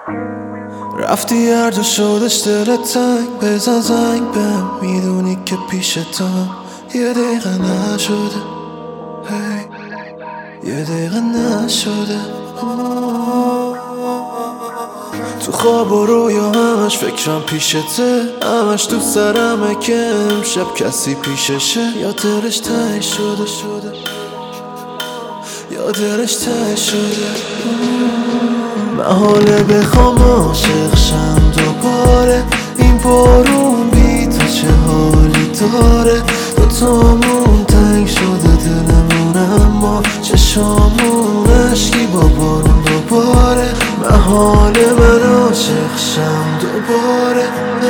رفتی هر جا شدش دلت تنگ، بزن زنگ بهم، میدونی که پیشتم یه دقیقه نشده، یه دقیقه نشده. تو خواب و رویا همش فکرم پیشته، همش تو سرمه که امشب کسی پیششه. یا دلش ته شده، یا دلش ته شده. محاله بخوام عاشق شم دوباره، این بارون بی تو چه حالی داره. دوتامون تنگ شده دلمون، اما چشامون عشقی با بارون دوباره. محاله من عاشق شم دوباره،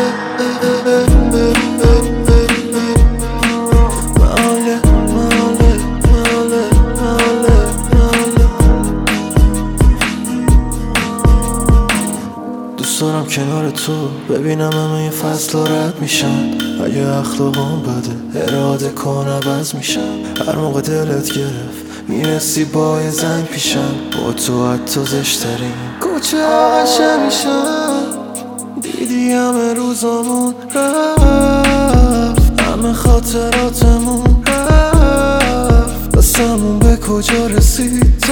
دوست دارم کنار تو ببینم همه این فصل رد میشن. اگه اخلاقم بده اراده کن عوض میشن. هر موقع دلت گرفت میرسی با یه زنگ پیشم، با تو حتی زشترین کوچه قشه میشن. دیدی همه روزامون رفت، همه خاطراتمون رفت، دستمون به کجا رسید.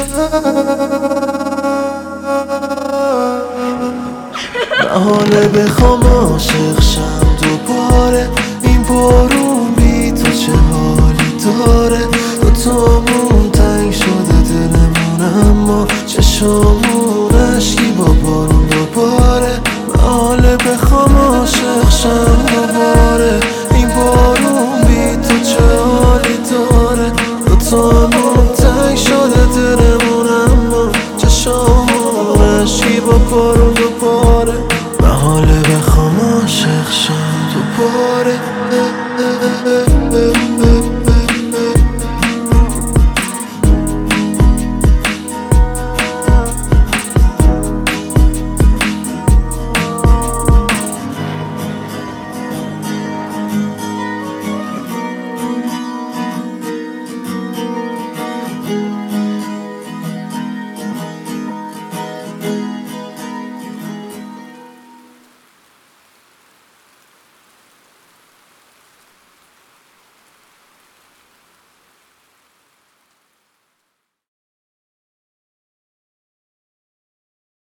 محاله بخوام عاشق شم دوباره، این بارون بی تو چه حالی داره. دوتامون تنگ شده دلمون، اما چشامون عشقی با بارون دوباره. محاله بخوام عاشق شم دوباره، این بارون بی تو چه حالی داره. دوتامون تنگ شده دلمون، اما چشامون عشقی با بارون دوباره. محاله بخوام عاشق شم دوباره.